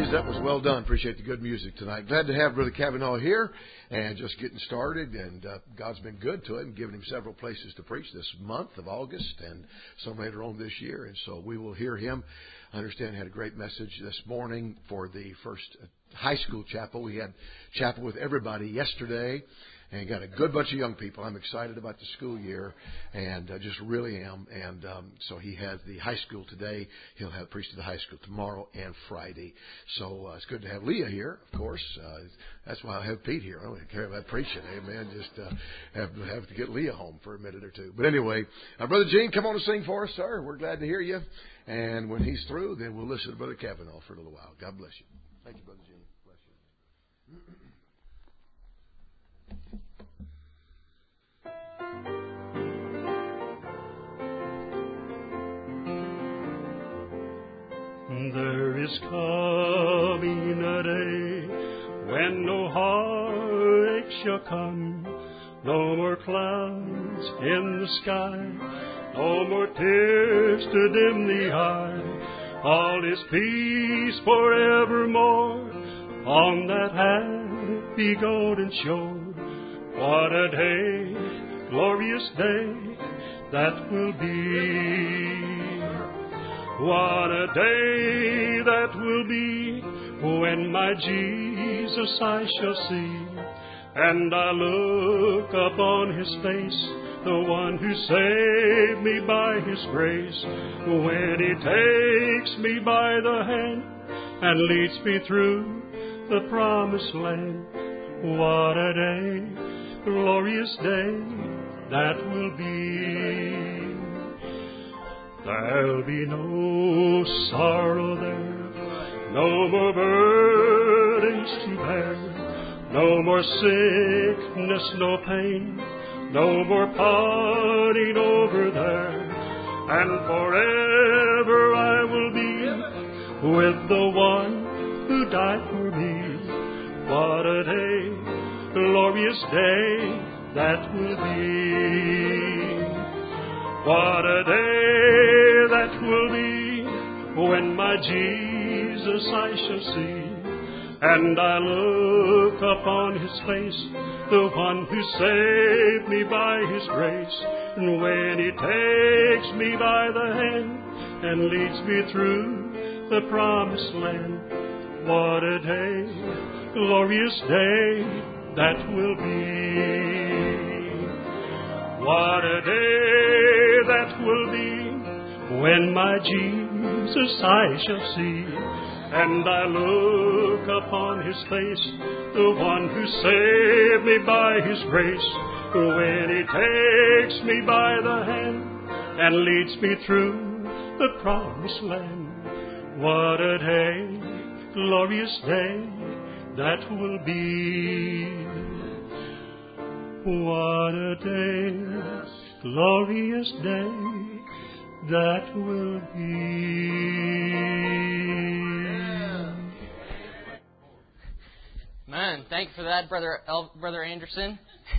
that was well done. Appreciate the good music tonight. Glad to have Brother Cavanaugh here and just getting started. And God's been good to him, giving him several places to preach this month of August and some later on this year. And so we will hear him. I understand he had a great message this morning for the first high school chapel. We had chapel with everybody yesterday. And got a good bunch of young people. I'm excited about the school year, and just really am. And so he has the high school today. He'll have preached at the high school tomorrow and Friday. So it's good to have Leah here, of course. That's why I have Pete here. I don't care about preaching. Amen. Just have to get Leah home for a minute or two. But anyway, Brother Gene, come on and sing for us, sir. We're glad to hear you. And when he's through, then we'll listen to Brother Cavanaugh for a little while. God bless you. Thank you, Brother Gene. Bless you. There is coming a day when no heartache shall come, no more clouds in the sky, no more tears to dim the eye. All is peace forevermore on that happy golden shore. What a day, glorious day that will be. What a day that will be when my Jesus I shall see, and I look upon His face, the one who saved me by His grace, when He takes me by the hand and leads me through the promised land. What a day, glorious day that will be. There'll be no sorrow there, no more burdens to bear, no more sickness, no pain, no more parting over there, and forever I will be with the one who died for me. What a day, glorious day that will be. What a day that will be when my Jesus I shall see, and I look upon His face, the one who saved me by His grace, and when He takes me by the hand and leads me through the promised land. What a day, glorious day that will be. What a day that will be when my Jesus I shall see, and I look upon His face, the one who saved me by His grace, when He takes me by the hand and leads me through the promised land. What a day, glorious day that will be. What a day, glorious day that will be. Man, thank you for that, Brother Anderson.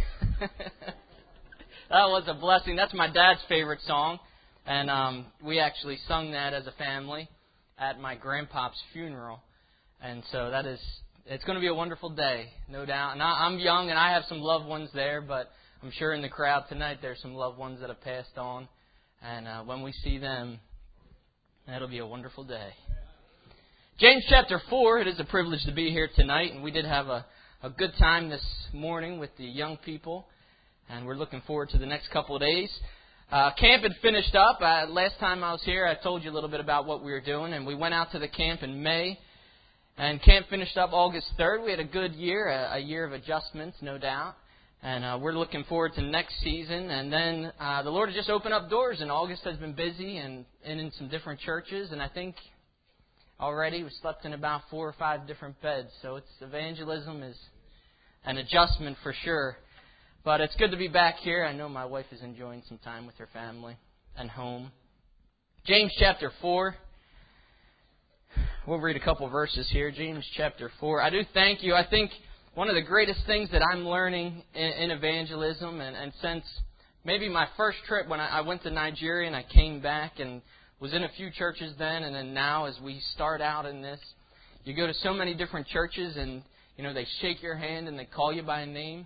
That was a blessing. That's my dad's favorite song, and we actually sung that as a family at my grandpa's funeral, and so it's going to be a wonderful day, no doubt. And I'm young, and I have some loved ones there, but I'm sure in the crowd tonight there's some loved ones that have passed on. And when we see them, that'll be a wonderful day. James chapter 4, it is a privilege to be here tonight. And we did have a good time this morning with the young people. And we're looking forward to the next couple of days. Camp had finished up. Last time I was here, I told you a little bit about what we were doing. And we went out to the camp in May. And camp finished up August 3rd. We had a good year, a year of adjustments, no doubt. And we're looking forward to next season. And then the Lord has just opened up doors, and August has been busy and in some different churches. And I think already we slept in about 4 or 5 different beds. So evangelism is an adjustment for sure. But it's good to be back here. I know my wife is enjoying some time with her family and home. James chapter 4. We'll read a couple verses here. James chapter 4. I do thank you. I think one of the greatest things that I'm learning in evangelism, and since maybe my first trip when I went to Nigeria and I came back and was in a few churches then, and then now as we start out in this, You go to so many different churches and, they shake your hand and they call you by name.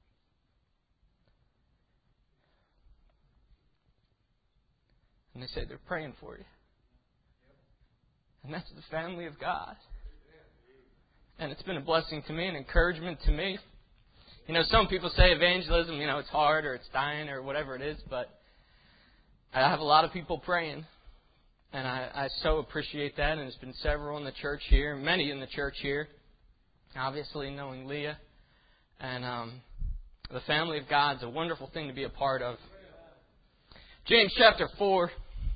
And they say they're praying for you. And that's the family of God. And it's been a blessing to me, an encouragement to me. Some people say evangelism, it's hard or it's dying or whatever it is, but I have a lot of people praying. And I so appreciate that. And there's been several in the church here, many in the church here. Obviously, knowing Leah. And the family of God is a wonderful thing to be a part of. James chapter 4.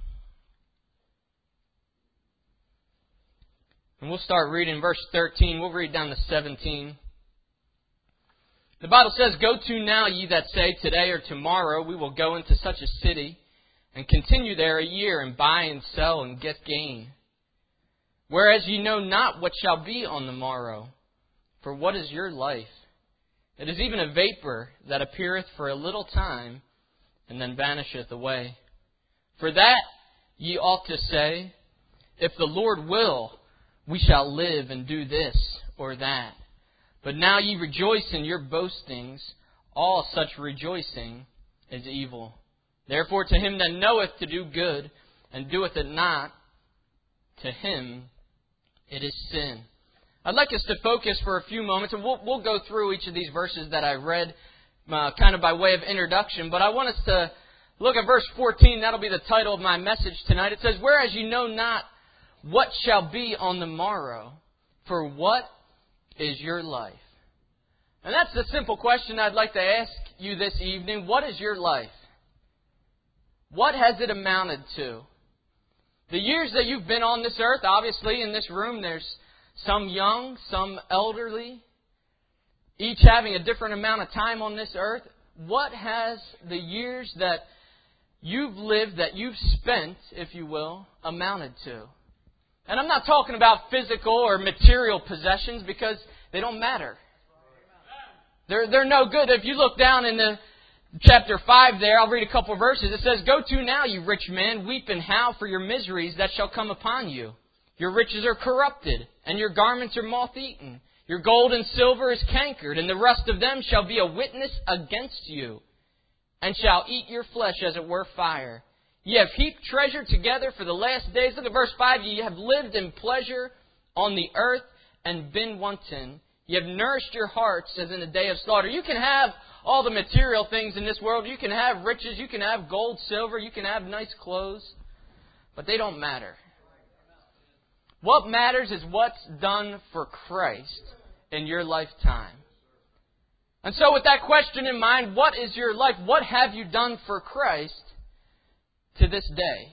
And we'll start reading verse 13. We'll read down to 17. The Bible says, "Go to now, ye that say, today or tomorrow we will go into such a city, and continue there a year, and buy and sell, and get gain. Whereas ye know not what shall be on the morrow. For what is your life? It is even a vapor that appeareth for a little time, and then vanisheth away. For that ye ought to say, If the Lord will, we shall live and do this or that. But now ye rejoice in your boastings. All such rejoicing is evil. Therefore to him that knoweth to do good, and doeth it not, to him it is sin." I'd like us to focus for a few moments, and we'll go through each of these verses that I read kind of by way of introduction. But I want us to look at verse 14. That'll be the title of my message tonight. It says, "Whereas you know not what shall be on the morrow, for what is your life?" And that's the simple question I'd like to ask you this evening. What is your life? What has it amounted to? The years that you've been on this earth, obviously in this room there's some young, some elderly, each having a different amount of time on this earth. What has the years that you've lived, that you've spent, if you will, amounted to? And I'm not talking about physical or material possessions, because they don't matter. They're no good. If you look down in the chapter 5 there, I'll read a couple of verses. It says, "Go to now, you rich man, weep and howl for your miseries that shall come upon you. Your riches are corrupted, and your garments are moth-eaten. Your gold and silver is cankered, and the rust of them shall be a witness against you, and shall eat your flesh as it were fire. Ye have heaped treasure together for the last days." Look at verse 5. "Ye have lived in pleasure on the earth, and been wanton. Ye have nourished your hearts as in a day of slaughter." You can have all the material things in this world. You can have riches. You can have gold, silver. You can have nice clothes. But they don't matter. What matters is what's done for Christ in your lifetime. And so with that question in mind, what is your life? What have you done for Christ to this day?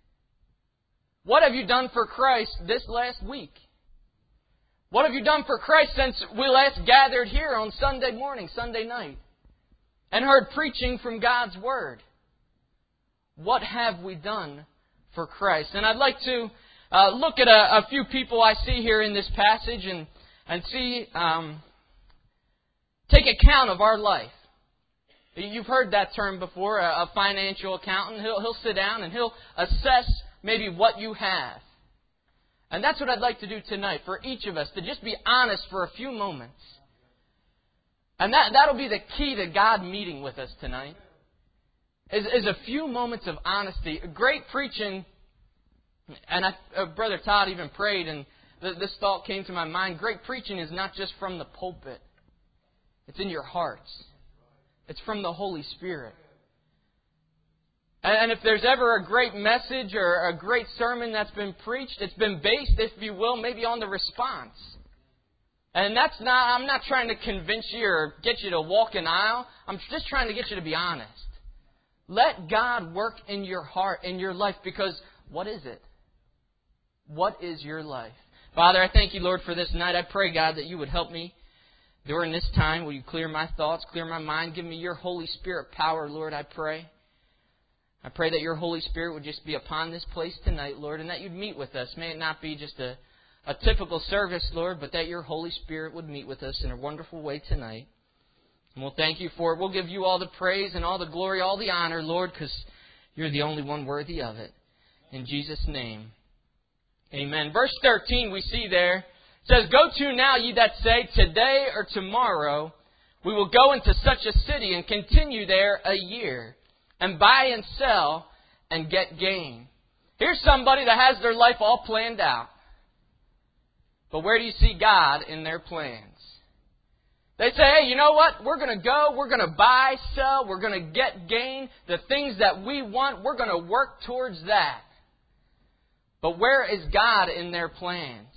What have you done for Christ this last week? What have you done for Christ since we last gathered here on Sunday morning, Sunday night, and heard preaching from God's Word? What have we done for Christ? And I'd like to look at a few people I see here in this passage and see, take account of our life. You've heard that term before, a financial accountant. He'll sit down and he'll assess maybe what you have. And that's what I'd like to do tonight for each of us, to just be honest for a few moments. And that'll be the key to God meeting with us tonight, is a few moments of honesty. Great preaching. And Brother Todd even prayed, and this thought came to my mind. Great preaching is not just from the pulpit. It's in your hearts. It's from the Holy Spirit. And if there's ever a great message or a great sermon that's been preached, it's been based, if you will, maybe on the response. And I'm not trying to convince you or get you to walk an aisle. I'm just trying to get you to be honest. Let God work in your heart, in your life, because what is it? What is your life? Father, I thank you, Lord, for this night. I pray, God, that you would help me during this time. Will you clear my thoughts, clear my mind? Give me your Holy Spirit power, Lord, I pray. I pray that your Holy Spirit would just be upon this place tonight, Lord, and that you'd meet with us. May it not be just a typical service, Lord, but that your Holy Spirit would meet with us in a wonderful way tonight. And we'll thank you for it. We'll give you all the praise and all the glory, all the honor, Lord, because you're the only one worthy of it. In Jesus' name, amen. Verse 13 we see there It says, "Go to now, ye that say, today or tomorrow, we will go into such a city and continue there a year, and buy and sell and get gain." Here's somebody that has their life all planned out. But where do you see God in their plans? They say, "Hey, you know what? We're going to go, we're going to buy, sell, we're going to get gain. The things that we want, we're going to work towards that." But where is God in their plans?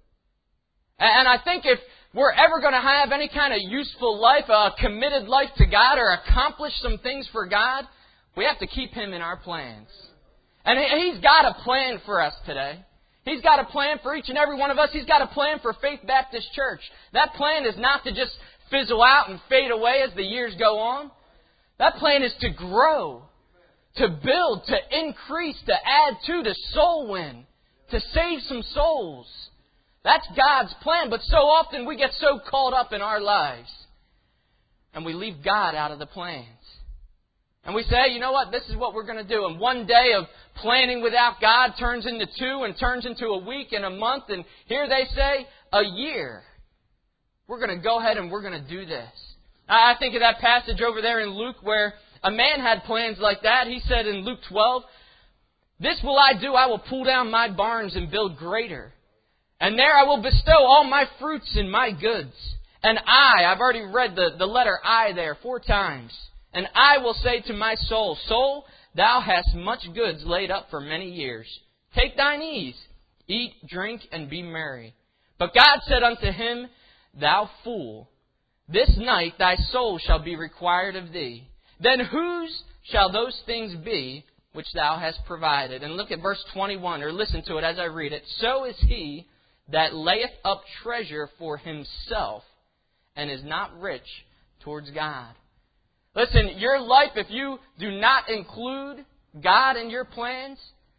And I think if we're ever going to have any kind of useful life, a committed life to God, or accomplish some things for God, we have to keep Him in our plans. And He's got a plan for us today. He's got a plan for each and every one of us. He's got a plan for Faith Baptist Church. That plan is not to just fizzle out and fade away as the years go on. That plan is to grow, to build, to increase, to add to soul win, to save some souls. That's God's plan. But so often we get so caught up in our lives and we leave God out of the plans. And we say, "Hey, you know what? This is what we're going to do." And one day of planning without God turns into 2 and turns into a week and a month. And here they say, a year. We're going to go ahead and we're going to do this. I think of that passage over there in Luke where a man had plans like that. He said in Luke 12, "This will I do. I will pull down my barns and build greater. And there I will bestow all my fruits and my goods. And I've already read the letter I there 4 times. "And I will say to my soul, Soul, thou hast much goods laid up for many years. Take thine ease, eat, drink, and be merry. But God said unto him, Thou fool, this night thy soul shall be required of thee. Then whose shall those things be which thou hast provided?" And look at verse 21, or listen to it as I read it. "So is he that layeth up treasure for himself, and is not rich towards God." Listen, your life, if you do not include God in your plans,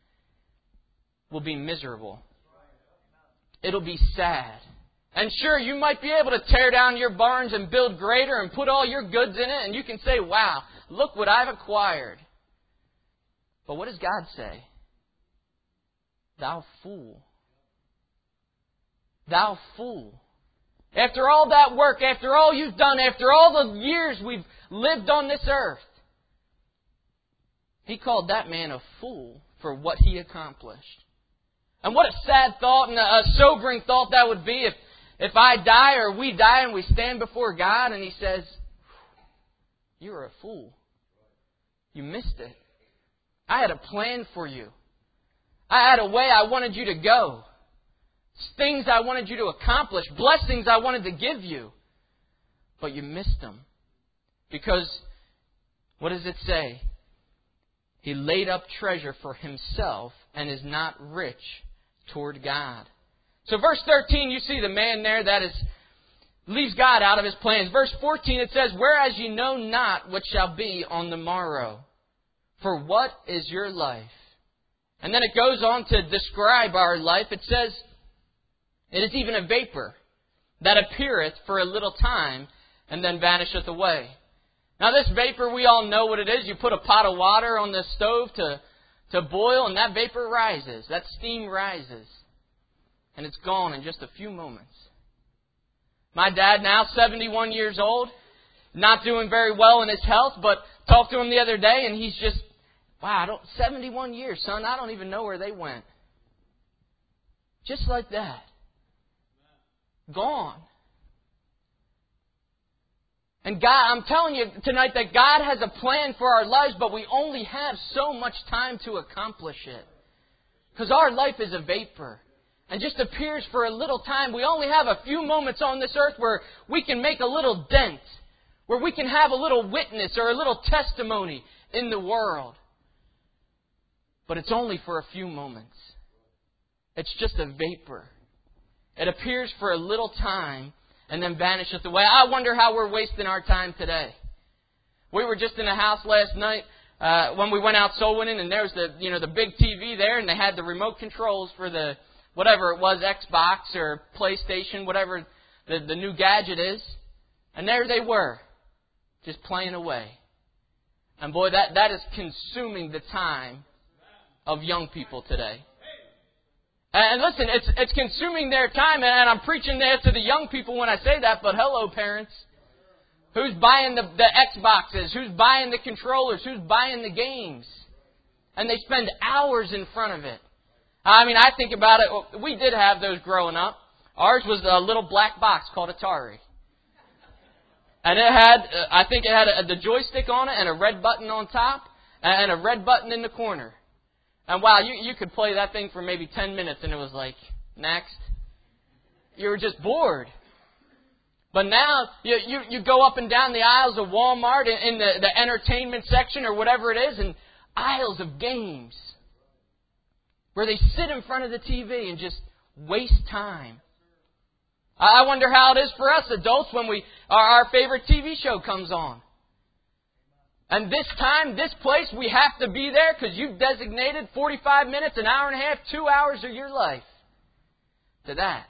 will be miserable. It'll be sad. And sure, you might be able to tear down your barns and build greater and put all your goods in it, and you can say, "Wow, look what I've acquired." But what does God say? "Thou fool. Thou fool." After all that work, after all you've done, after all the years we've lived on this earth, He called that man a fool for what he accomplished. And what a sad thought and a sobering thought that would be if I die or we die and we stand before God and He says, "You were a fool. You missed it. I had a plan for you. I had a way I wanted you to go. Things I wanted you to accomplish. Blessings I wanted to give you. But you missed them." Because, what does it say? He laid up treasure for himself and is not rich toward God. So verse 13, you see the man there that leaves God out of his plans. Verse 14, it says, "Whereas ye know not what shall be on the morrow. For what is your life?" And then it goes on to describe our life. It says, "It is even a vapor that appeareth for a little time and then vanisheth away." Now this vapor, we all know what it is. You put a pot of water on the stove to boil and that vapor rises. That steam rises. And it's gone in just a few moments. My dad now, 71 years old, not doing very well in his health, but talked to him the other day and he's just, wow, 71 years, son, I don't even know where they went. Just like that. Gone. And God, I'm telling you tonight that God has a plan for our lives, but we only have so much time to accomplish it. Because our life is a vapor and just appears for a little time. We only have a few moments on this earth where we can make a little dent, where we can have a little witness or a little testimony in the world. But it's only for a few moments. It's just a vapor. It appears for a little time and then vanisheth away. I wonder how we're wasting our time today. We were just in a house last night when we went out soul winning, and there was the big TV there, and they had the remote controls for the whatever it was, Xbox or PlayStation, whatever the new gadget is. And there they were, just playing away. And boy, that is consuming the time of young people today. And listen, it's consuming their time, and I'm preaching there to the young people when I say that, but hello, parents. Who's buying the Xboxes? Who's buying the controllers? Who's buying the games? And they spend hours in front of it. I mean, I think about it. We did have those growing up. Ours was a little black box called Atari. And it had, I think it had the joystick on it and a red button on top and a red button in the corner. And wow, you could play that thing for maybe 10 minutes and it was like, next. You were just bored. But now, you go up and down the aisles of Walmart in the entertainment section or whatever it is, and aisles of games where they sit in front of the TV and just waste time. I wonder how it is for us adults when our favorite TV show comes on. And this time, this place, we have to be there because you've designated 45 minutes, an hour and a half, 2 hours of your life to that.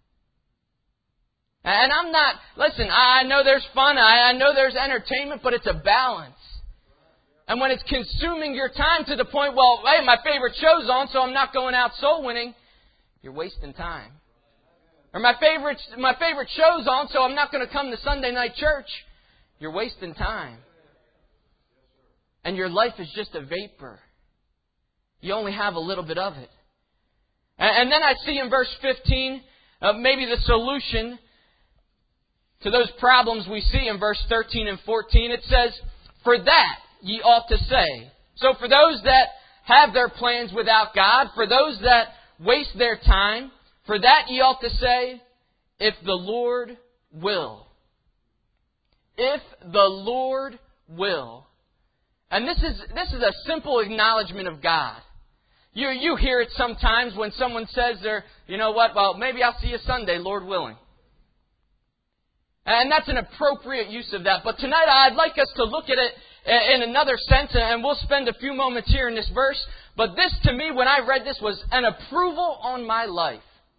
And I'm not, listen, I know there's fun, I know there's entertainment, but it's a balance. And when it's consuming your time to the point, well, hey, my favorite show's on, so I'm not going out soul winning, you're wasting time. Or my favorite show's on, so I'm not going to come to Sunday night church, you're wasting time. And your life is just a vapor. You only have a little bit of it. And then I see in verse 15, maybe the solution to those problems we see in verse 13 and 14. It says, for that ye ought to say. So for those that have their plans without God, for those that waste their time, for that ye ought to say, if the Lord will. If the Lord will. And this is a simple acknowledgement of God. You hear it sometimes when someone says you know what, well, maybe I'll see you Sunday, Lord willing. And that's an appropriate use of that. But tonight I'd like us to look at it in another sense, and we'll spend a few moments here in this verse. But this, to me, when I read this, was an approval on my life.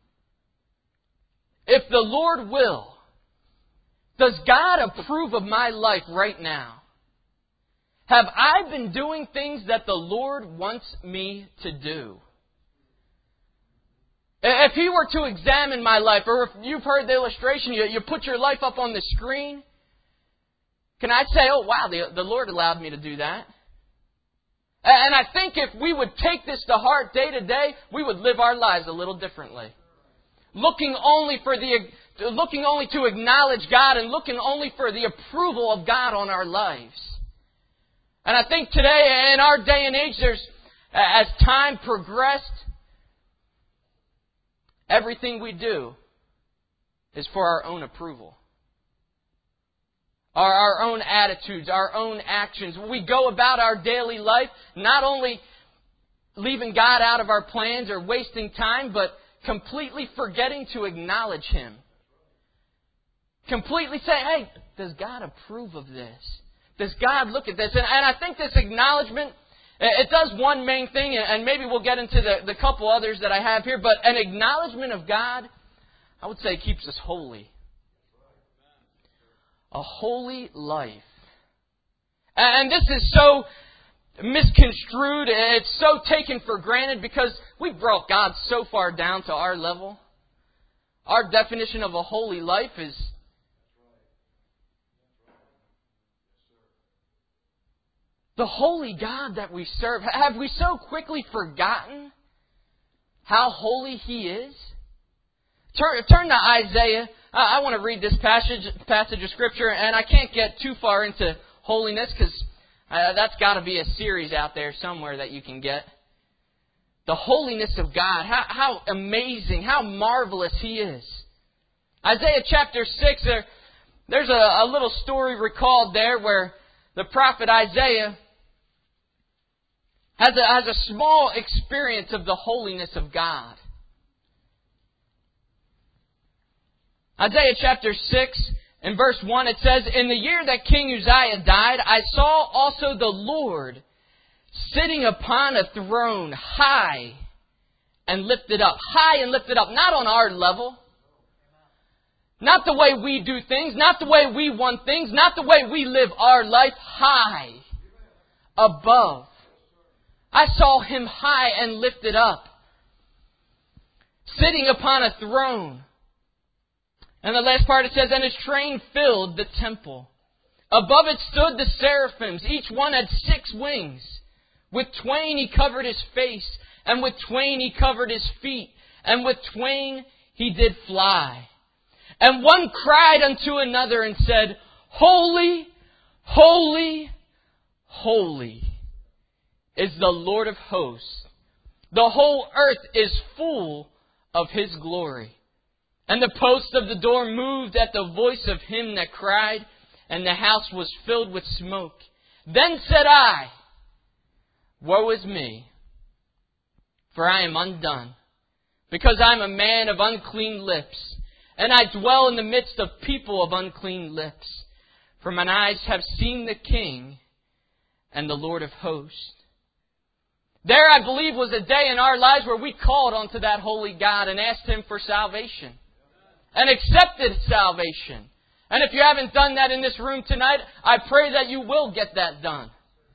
If the Lord will, does God approve of my life right now? Have I been doing things that the Lord wants me to do? If He were to examine my life, or if you've heard the illustration, you put your life up on the screen, can I say, oh wow, the Lord allowed me to do that? And I think if we would take this to heart day to day, we would live our lives a little differently. Looking only to acknowledge God and looking only for the approval of God on our lives. And I think today, in our day and age, as time progressed, everything we do is for our own approval. Our own attitudes, our own actions. We go about our daily life not only leaving God out of our plans or wasting time, but completely forgetting to acknowledge Him. Completely say, hey, does God approve of this? Does God look at this? And I think this acknowledgement, it does one main thing, and maybe we'll get into the couple others that I have here, but an acknowledgement of God, I would say, keeps us holy. A holy life. And this is so misconstrued, it's so taken for granted because we brought God so far down to our level. Our definition of a holy life is the holy God that we serve. Have we so quickly forgotten how holy He is? Turn to Isaiah. I want to read this passage of Scripture, and I can't get too far into holiness because that's got to be a series out there somewhere that you can get. The holiness of God. How amazing, how marvelous He is. Isaiah chapter 6, there's a little story recalled there where the prophet Isaiah has a small experience of the holiness of God. Isaiah chapter 6, in verse 1, it says, in the year that King Uzziah died, I saw also the Lord sitting upon a throne high and lifted up. High and lifted up. Not on our level. Not the way we do things. Not the way we want things. Not the way we live our life. High. Above. I saw Him high and lifted up. sitting upon a throne. And the last part it says, and his train filled the temple. Above it stood the seraphims. Each one had 6 wings. With twain he covered his face, and with twain he covered his feet, and with twain he did fly. And one cried unto another and said, Holy, holy, holy is the Lord of hosts. The whole earth is full of His glory. And the posts of the door moved at the voice of him that cried, and the house was filled with smoke. Then said I, Woe is me, for I am undone, because I am a man of unclean lips, and I dwell in the midst of people of unclean lips. For mine eyes have seen the King and the Lord of hosts. There, I believe, was a day in our lives where we called unto that holy God and asked Him for salvation. And accepted salvation. And if you haven't done that in this room tonight, I pray that you will get that done.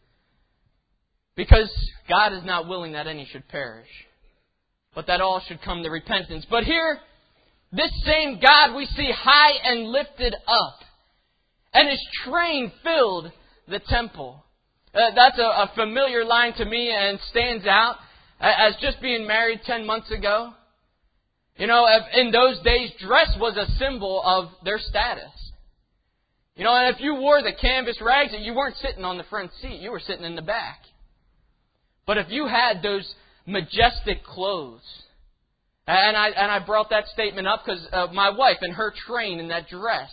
Because God is not willing that any should perish, but that all should come to repentance. But here, this same God we see high and lifted up, and His train filled the temple. That's a familiar line to me and stands out as just being married 10 months ago. You know, in those days, dress was a symbol of their status. You know, and if you wore the canvas rags, you weren't sitting on the front seat. You were sitting in the back. But if you had those majestic clothes, and I brought that statement up because my wife and her train in that dress,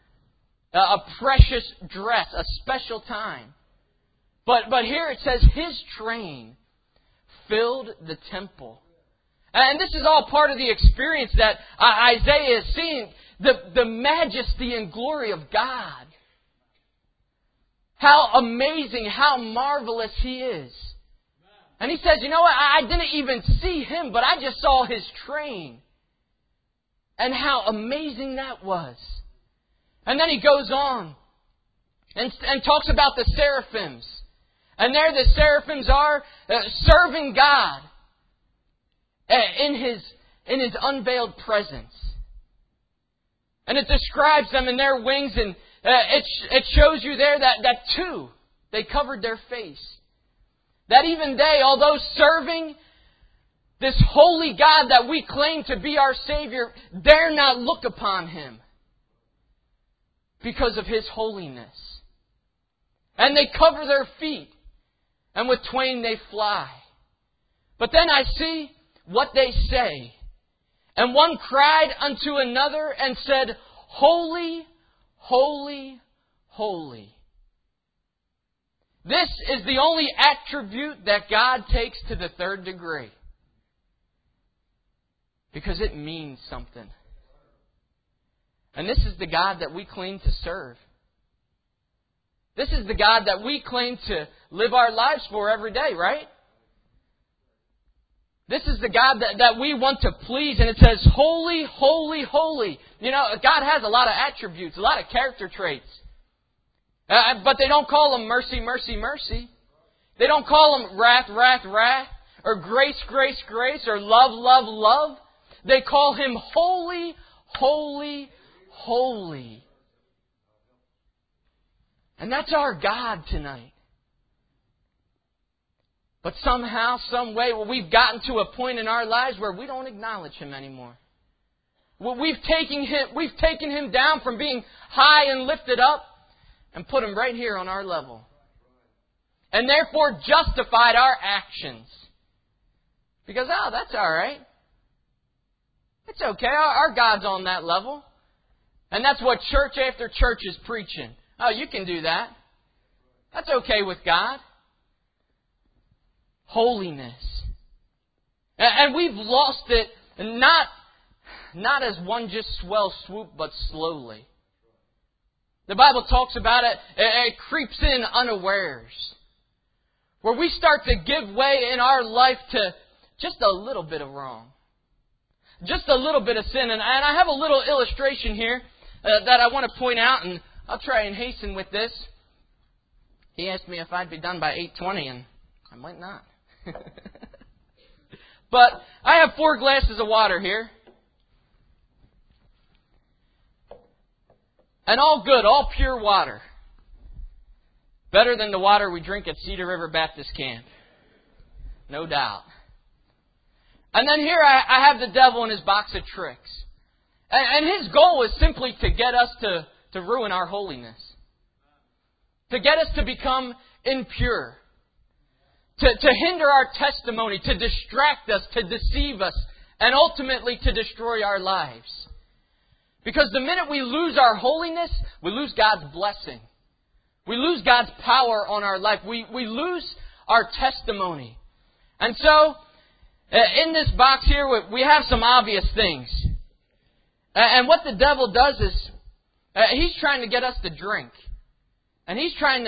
a precious dress, a special time. But here it says His train filled the temple. And this is all part of the experience that Isaiah is seeing. The majesty and glory of God. How amazing, how marvelous He is. And He says, you know what, I didn't even see Him, but I just saw His train. And how amazing that was. And then He goes on and talks about the seraphims. And there the seraphims are serving God in His unveiled presence. And it describes them in their wings, and it shows you there that too, they covered their face. That even they, although serving this holy God that we claim to be our Savior, dare not look upon Him because of His holiness. And they cover their feet, and with twain they fly. But then I see what they say. And one cried unto another and said, Holy, holy, holy. This is the only attribute that God takes to the 3rd degree. Because it means something. And this is the God that we claim to serve. This is the God that we claim to live our lives for every day, right? This is the God that we want to please. And it says, holy, holy, holy. You know, God has a lot of attributes, a lot of character traits. But they don't call Him mercy, mercy, mercy. They don't call Him wrath, wrath, wrath. Or grace, grace, grace. Or love, love, love. They call Him holy, holy, holy. And that's our God tonight. But somehow, some way, we've gotten to a point in our lives where we don't acknowledge Him anymore. We've taken Him down from being high and lifted up and put Him right here on our level. And therefore justified our actions. Because, that's all right. It's okay. Our God's on that level. And that's what church after church is preaching. Oh, you can do that. That's okay with God. Holiness. And we've lost it not as one just swell swoop, but slowly. The Bible talks about it. It creeps in unawares. Where we start to give way in our life to just a little bit of wrong. Just a little bit of sin. And I have a little illustration here that I want to point out, and I'll try and hasten with this. He asked me if I'd be done by 8:20, and I might not. But I have 4 glasses of water here. And all good, all pure water. Better than the water we drink at Cedar River Baptist Camp. No doubt. And then here I have the devil in his box of tricks. And his goal is simply to get us to ruin our holiness. To get us to become impure. To hinder our testimony, to distract us, to deceive us, and ultimately to destroy our lives. Because the minute we lose our holiness, we lose God's blessing. We lose God's power on our life. We lose our testimony. And so, in this box here, we have some obvious things. And what the devil does is, he's trying to get us to drink. And he's trying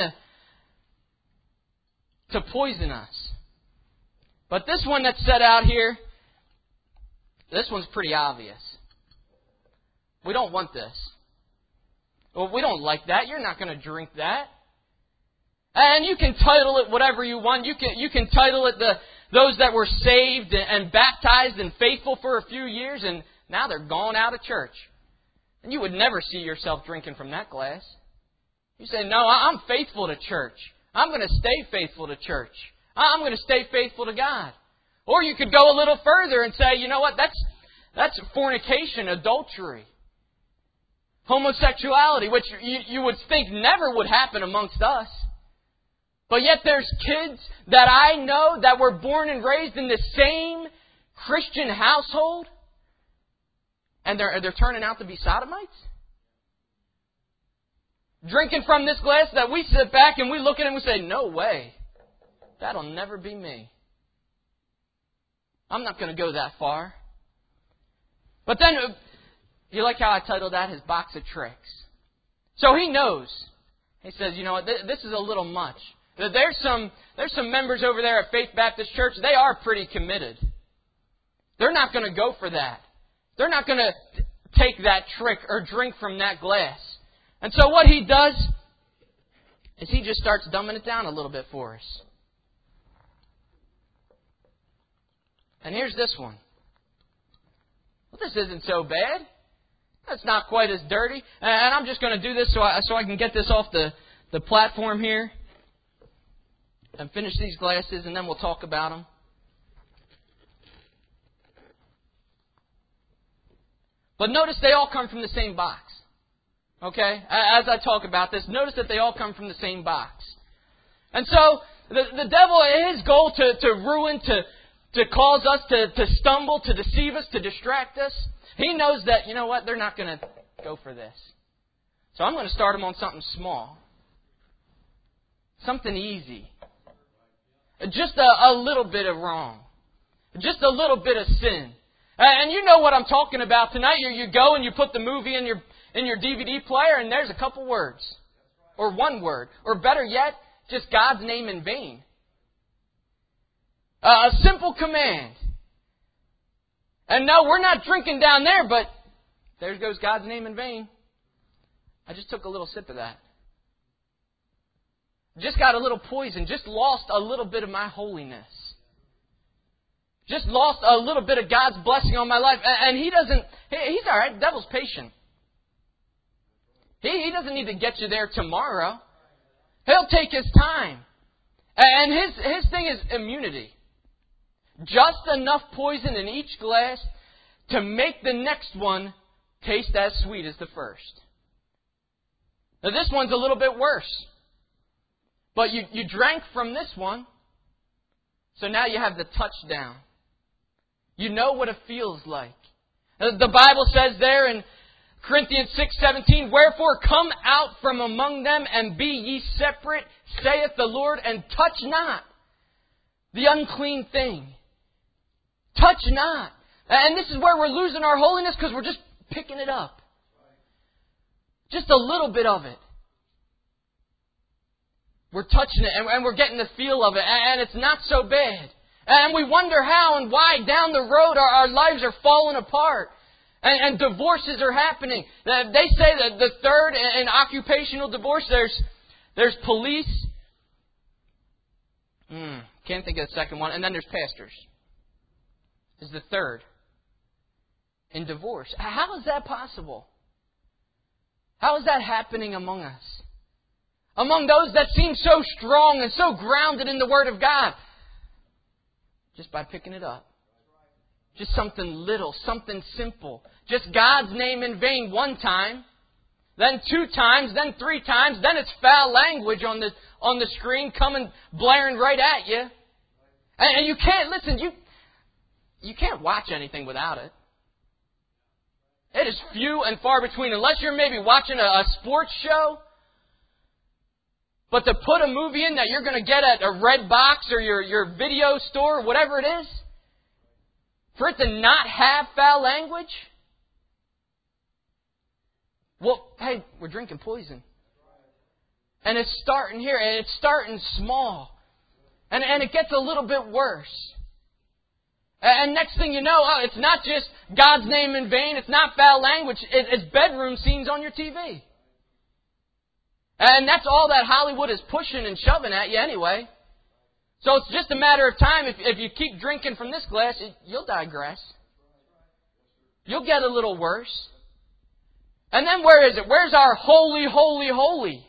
to poison us. But this one that's set out here, this one's pretty obvious. We don't want this. Well, we don't like that. You're not going to drink that. And you can title it whatever you want. You can title it those that were saved and baptized and faithful for a few years, and now they're gone out of church. And you would never see yourself drinking from that glass. You say, no, I'm faithful to church. I'm going to stay faithful to church. I'm going to stay faithful to God. Or you could go a little further and say, you know what, that's fornication, adultery, homosexuality, which you would think never would happen amongst us. But yet there's kids that I know that were born and raised in the same Christian household, and they're turning out to be sodomites? Drinking from this glass that we sit back and we look at it and we say, no way. That'll never be me. I'm not going to go that far. But then, you like how I titled that? His box of tricks. So he knows. He says, you know what, this is a little much. There's some members over there at Faith Baptist Church, they are pretty committed. They're not going to go for that. They're not going to take that trick or drink from that glass. And so what he does is he just starts dumbing it down a little bit for us. And here's this one. Well, this isn't so bad. That's not quite as dirty. And I'm just going to do this so I can get this off the platform here and finish these glasses, and then we'll talk about them. But notice they all come from the same box. Okay? As I talk about this, notice that they all come from the same box. And so, the devil, his goal to ruin, to cause us to stumble, to deceive us, to distract us, he knows that, you know what, they're not going to go for this. So I'm going to start them on something small. Something easy. Just a little bit of wrong. Just a little bit of sin. And you know what I'm talking about tonight. You go and you put the movie in your DVD player and there's a couple words. Or one word. Or better yet, just God's name in vain. A simple command. And no, we're not drinking down there, but there goes God's name in vain. I just took a little sip of that. Just got a little poison. Just lost a little bit of my holiness. Just lost a little bit of God's blessing on my life. And he's all right. The devil's patient. He doesn't need to get you there tomorrow. He'll take his time. And his thing is immunity. Just enough poison in each glass to make the next one taste as sweet as the first. Now this one's a little bit worse. But you drank from this one. So now you have the touchdown. You know what it feels like. The Bible says there in Corinthians 6:17, wherefore come out from among them and be ye separate, saith the Lord, and touch not the unclean thing. Touch not. And this is where we're losing our holiness because we're just picking it up. Just a little bit of it. We're touching it and we're getting the feel of it. And it's not so bad. And we wonder how and why down the road our lives are falling apart. And divorces are happening. They say that the third in occupational divorce, there's police. Can't think of the second one. And then there's pastors. is the third in divorce. How is that possible? How is that happening among us? Among those that seem so strong and so grounded in the Word of God. Just by picking it up. Just something little, something simple. Just God's name in vain one time. Then 2 times, then 3 times. Then it's foul language on the screen coming blaring right at you. And you can't, listen, you can't watch anything without it. It is few and far between, unless you're maybe watching a sports show. But to put a movie in that you're going to get at a Red Box or your video store, whatever it is, for it to not have foul language, well, hey, we're drinking poison. And it's starting here, and it's starting small. And it gets a little bit worse. And next thing you know, it's not just God's name in vain. It's not foul language. It's bedroom scenes on your TV. And that's all that Hollywood is pushing and shoving at you anyway. So it's just a matter of time. If you keep drinking from this glass, you'll digress. You'll get a little worse. And then where is it? Where's our holy, holy, holy?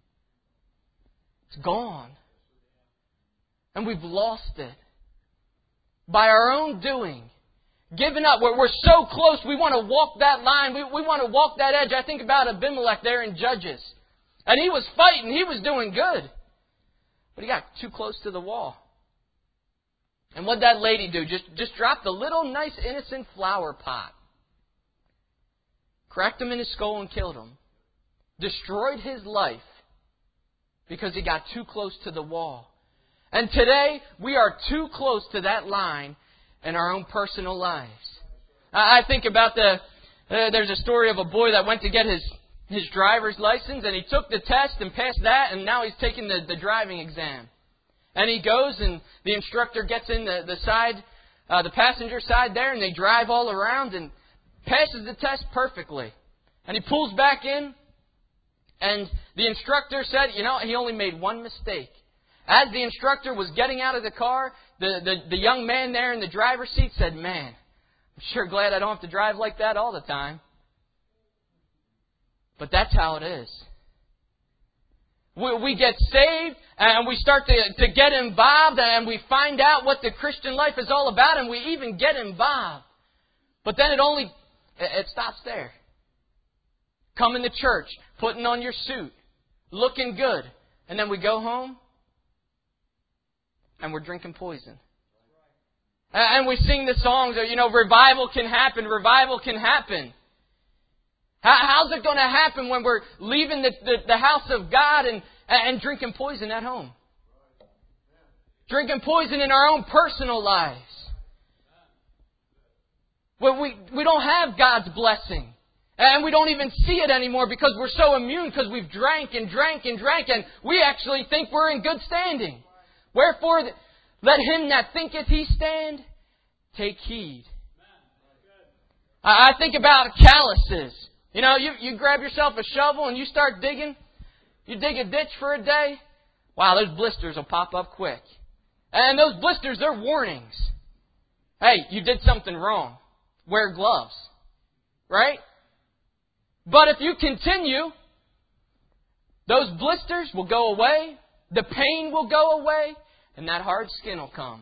It's gone. And we've lost it. By our own doing. Giving up. We're so close. We want to walk that line. We want to walk that edge. I think about Abimelech there in Judges. And he was fighting. He was doing good. But he got too close to the wall. And what'd that lady do? Just dropped a little nice innocent flower pot. Cracked him in his skull and killed him. Destroyed his life. Because he got too close to the wall. And today, we are too close to that line in our own personal lives. I think about there's a story of a boy that went to get his driver's license, and he took the test and passed that, and now he's taking the driving exam. And he goes, and the instructor gets in the passenger side there, and they drive all around, and passes the test perfectly. And he pulls back in, and the instructor said, he only made one mistake. As the instructor was getting out of the car, the young man there in the driver's seat said, "Man, I'm sure glad I don't have to drive like that all the time." But that's how it is. We get saved and we start to get involved and we find out what the Christian life is all about and we even get involved. But then it stops there. Coming to church, putting on your suit, looking good, and then we go home and we're drinking poison. And we sing the songs, revival can happen, revival can happen. How's it going to happen when we're leaving the house of God and drinking poison at home? Drinking poison in our own personal lives. Well, we don't have God's blessing. And we don't even see it anymore because we're so immune because we've drank and drank and drank and we actually think we're in good standing. Wherefore, let him that thinketh he stand, take heed. I think about calluses. You grab yourself a shovel and you start digging. You dig a ditch for a day. Wow, those blisters will pop up quick. And those blisters, they're warnings. Hey, you did something wrong. Wear gloves. Right? But if you continue, those blisters will go away. The pain will go away. And that hard skin will come.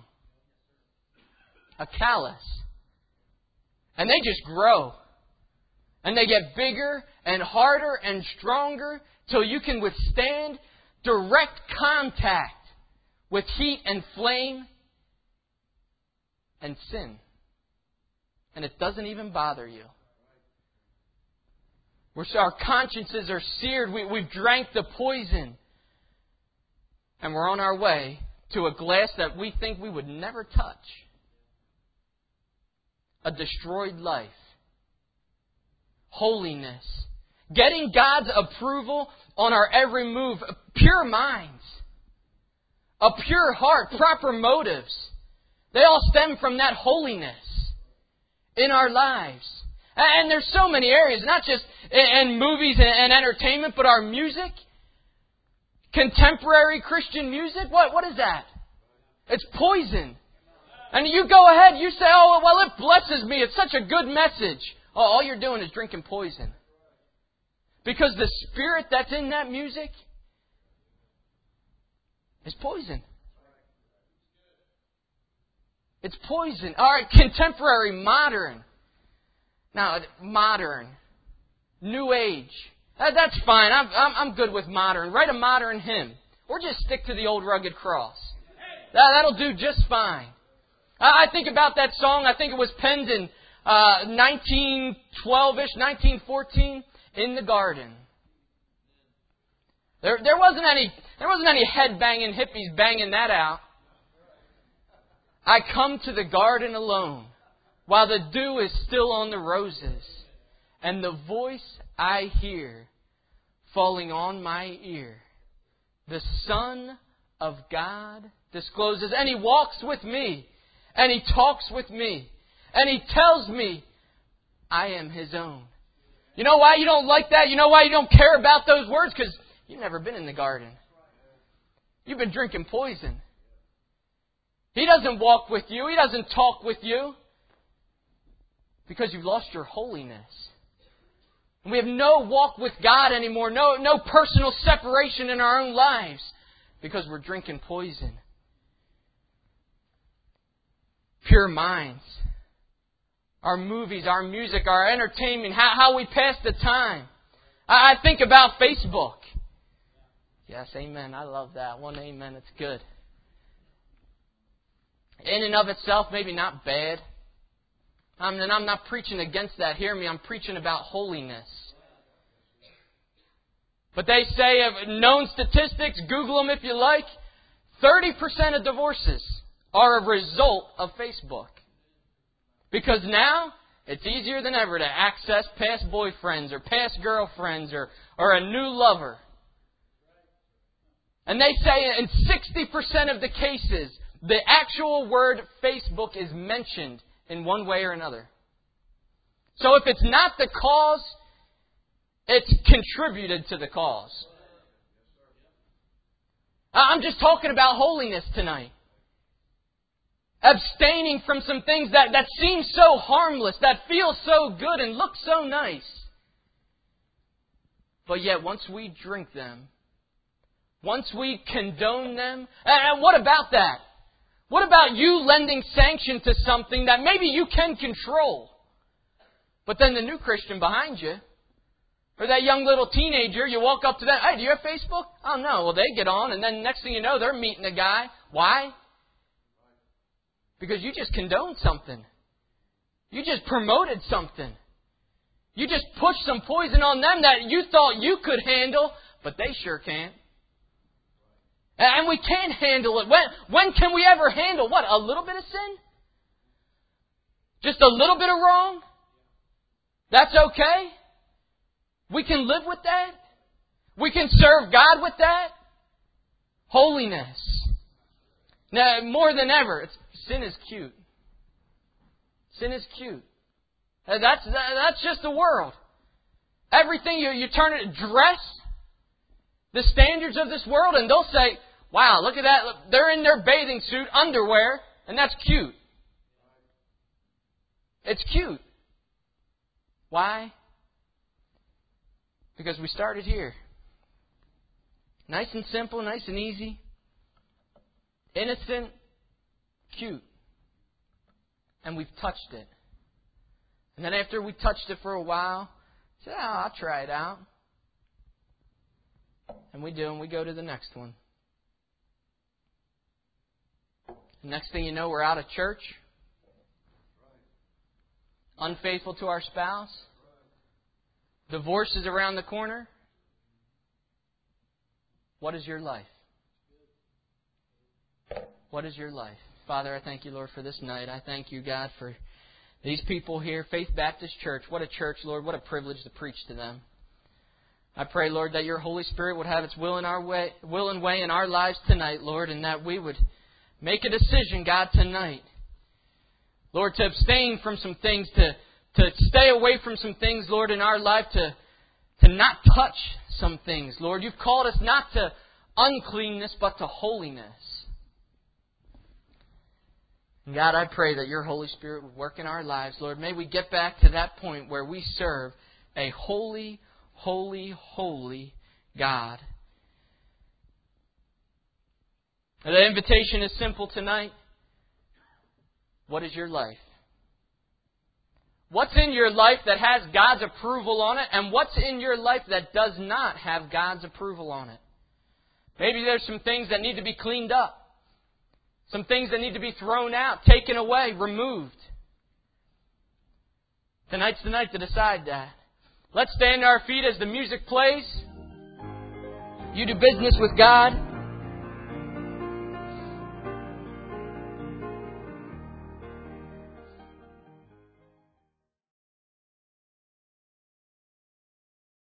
A callus. And they just grow. And they get bigger and harder and stronger till you can withstand direct contact with heat and flame and sin. And it doesn't even bother you. Our consciences are seared. We've drank the poison. And we're on our way to a glass that we think we would never touch. A destroyed life. Holiness. Getting God's approval on our every move. Pure minds. A pure heart. Proper motives. They all stem from that holiness in our lives. And there's so many areas, not just in movies and entertainment, but our music. Contemporary Christian music. What is that? It's poison. And you go ahead, you say, oh, well, it blesses me. It's such a good message. Oh, all you're doing is drinking poison. Because the spirit that's in that music is poison. It's poison. All right, contemporary, modern. Now, modern. New age. That's fine. I'm good with modern. Write a modern hymn. Or just stick to the old rugged cross. That'll do just fine. I think about that song. I think it was penned in 1912-ish, 1914, in the garden. There wasn't any head banging hippies banging that out. I come to the garden alone, while the dew is still on the roses, and the voice I hear falling on my ear, the Son of God discloses, and He walks with me, and He talks with me, and He tells me I am His own. You know why you don't like that? You know why you don't care about those words? Because you've never been in the garden. You've been drinking poison. He doesn't walk with you. He doesn't talk with you. Because you've lost your holiness. And we have no walk with God anymore. No personal separation in our own lives. Because we're drinking poison. Pure minds. Our movies, our music, our entertainment, how we pass the time. I think about Facebook. Yes, amen. I love that. One amen. It's good. In and of itself, maybe not bad. And I'm not preaching against that. Hear me. I'm preaching about holiness. But they say, known statistics, Google them if you like, 30% of divorces are a result of Facebook. Because now, it's easier than ever to access past boyfriends or past girlfriends or a new lover. And they say in 60% of the cases, the actual word Facebook is mentioned in one way or another. So if it's not the cause, it's contributed to the cause. I'm just talking about holiness tonight. Abstaining from some things that seem so harmless, that feel so good and look so nice. But yet once we drink them, once we condone them, and what about that? What about you lending sanction to something that maybe you can control? But then the new Christian behind you, or that young little teenager, you walk up to them, hey, do you have Facebook? Oh, no. Well, they get on, and then next thing you know, they're meeting a guy. Why? Because you just condoned something. You just promoted something. You just pushed some poison on them that you thought you could handle, but they sure can't. And we can't handle it. When can we ever handle what? A little bit of sin? Just a little bit of wrong? That's okay? We can live with that? We can serve God with that? Holiness. Now, more than ever, sin is cute. Sin is cute. That's just the world. Everything you turn it, dress, the standards of this world, and they'll say, wow, look at that. They're in their bathing suit, underwear, and that's cute. It's cute. Why? Because we started here. Nice and simple, nice and easy. Innocent, cute. And we've touched it. And then after we touched it for a while, say, I'll try it out. And we do, and we go to the next one. The next thing you know, we're out of church. Unfaithful to our spouse. Divorce is around the corner. What is your life? What is your life? Father, I thank you, Lord, for this night. I thank you, God, for these people here, Faith Baptist Church. What a church, Lord. What a privilege to preach to them. I pray, Lord, that your Holy Spirit would have its will and way in our lives tonight, Lord, and that we would make a decision, God, tonight. Lord, to abstain from some things, to stay away from some things, Lord, in our life, to not touch some things. Lord, you've called us not to uncleanness, but to holiness. And God, I pray that your Holy Spirit would work in our lives. Lord, may we get back to that point where we serve a holy, holy, holy God. And the invitation is simple tonight. What is your life? What's in your life that has God's approval on it, and what's in your life that does not have God's approval on it? Maybe there's some things that need to be cleaned up. Some things that need to be thrown out, taken away, removed. Tonight's the night to decide that. Let's stand to our feet as the music plays. You do business with God.